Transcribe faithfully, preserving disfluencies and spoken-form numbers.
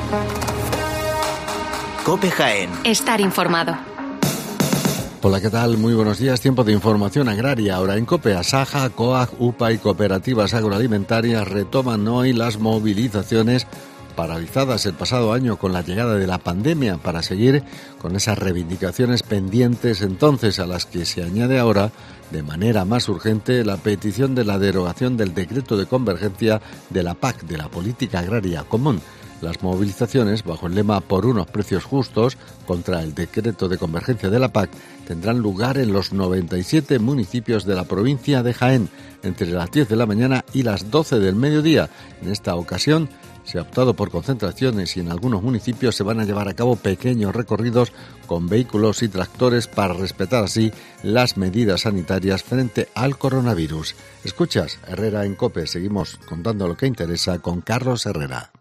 COPE Jaén. Estar informado. Hola, ¿qué tal? Muy buenos días. Tiempo de información agraria. Ahora en COPE, Asaja, COAG, UPA y cooperativas agroalimentarias retoman hoy las movilizaciones paralizadas el pasado año con la llegada de la pandemia para seguir con esas reivindicaciones pendientes, entonces a las que se añade ahora de manera más urgente la petición de la derogación del decreto de convergencia de la P A C, de la Política Agraria Común. Las movilizaciones, bajo el lema "por unos precios justos" contra el decreto de convergencia de la P A C, tendrán lugar en los noventa y siete municipios de la provincia de Jaén, entre las diez de la mañana y las doce del mediodía. En esta ocasión se ha optado por concentraciones y en algunos municipios se van a llevar a cabo pequeños recorridos con vehículos y tractores para respetar así las medidas sanitarias frente al coronavirus. Escuchas, Herrera en COPE. Seguimos contando lo que interesa con Carlos Herrera.